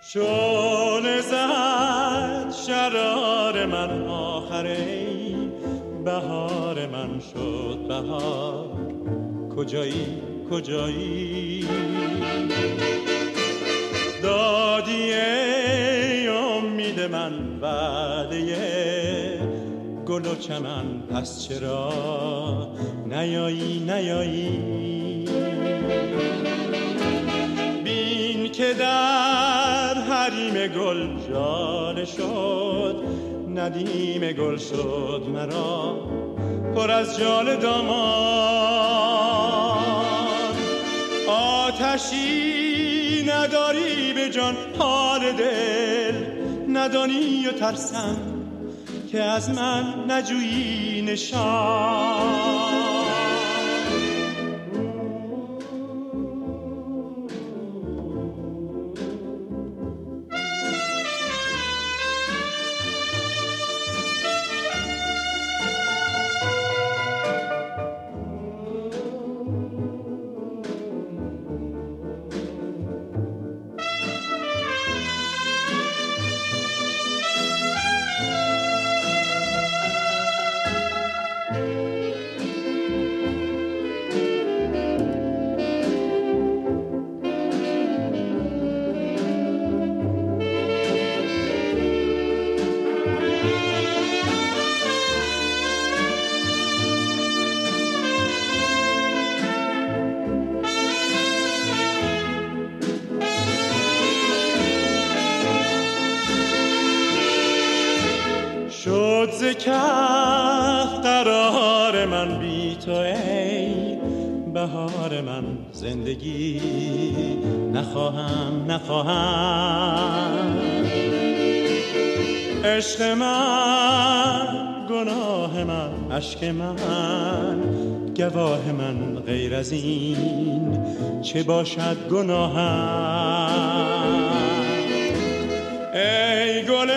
شعله زد شرار من آخری، بهار من شد بهار، کجایی کجایی؟ دادی ای امید من وعده گل و چمن، پس چرا نیایی نیایی؟ بین که در حریم گل ژاله شد، ندیم گل شد مرا پر از ژاله دامان. آتشی نداری به جان حال دل، ندانی و ترسم که از من نجویی نشان. شد ز کف قرار من بی تو ای بهار من، زندگی نخواهم نخواهم. عشق من گناه من، اشک من گواه من، غیر از این چه باشد گناهم؟ ای گل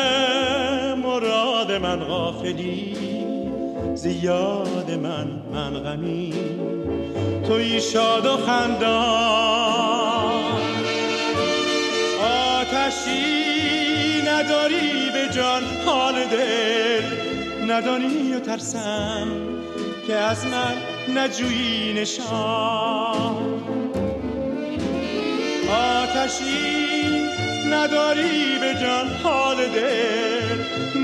مراد من غافلی، زیاد من غمی، تویی شاد و خندان. آتشی نداری به جان حال دل، ندانی و ترسم که از من نجویی نشان. آتشی نداری به جان حال دل،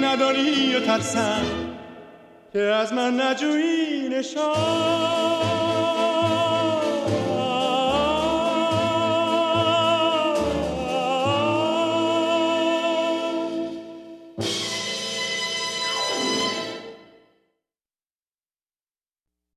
نداری و ترسم که از من نجویی نشان.